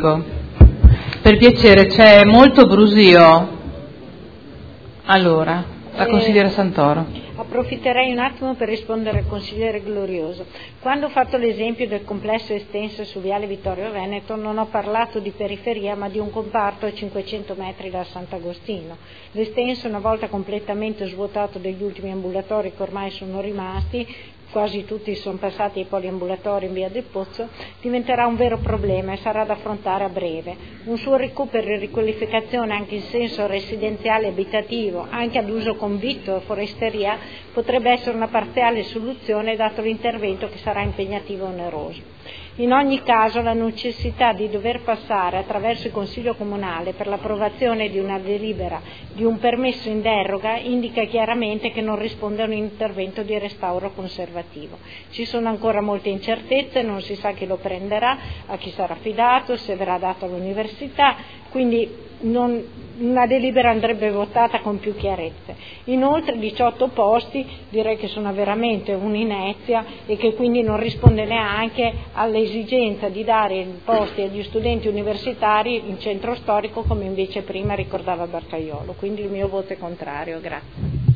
Prego. Per piacere, c'è molto brusio. Allora, la consigliera Santoro. Approfitterei un attimo per rispondere al consigliere Glorioso. Quando ho fatto l'esempio del complesso estenso su Viale Vittorio Veneto non ho parlato di periferia ma di un comparto a 500 metri da Sant'Agostino. L'estenso, una volta completamente svuotato degli ultimi ambulatori che ormai sono rimasti, quasi tutti sono passati ai poliambulatori in via del Pozzo, diventerà un vero problema e sarà da affrontare a breve. Un suo recupero e riqualificazione anche in senso residenziale e abitativo, anche ad uso convitto e foresteria, potrebbe essere una parziale soluzione dato l'intervento che sarà impegnativo e oneroso. In ogni caso la necessità di dover passare attraverso il Consiglio Comunale per l'approvazione di una delibera di un permesso in deroga indica chiaramente che non risponde a un intervento di restauro conservativo. Ci sono ancora molte incertezze, non si sa chi lo prenderà, a chi sarà affidato, se verrà dato all'università, quindi una delibera andrebbe votata con più chiarezza. Inoltre 18 posti direi che sono veramente un'inezia e che quindi non risponde neanche all'esigenza di dare posti agli studenti universitari in centro storico come invece prima ricordava Barcaiolo, quindi il mio voto è contrario. Grazie.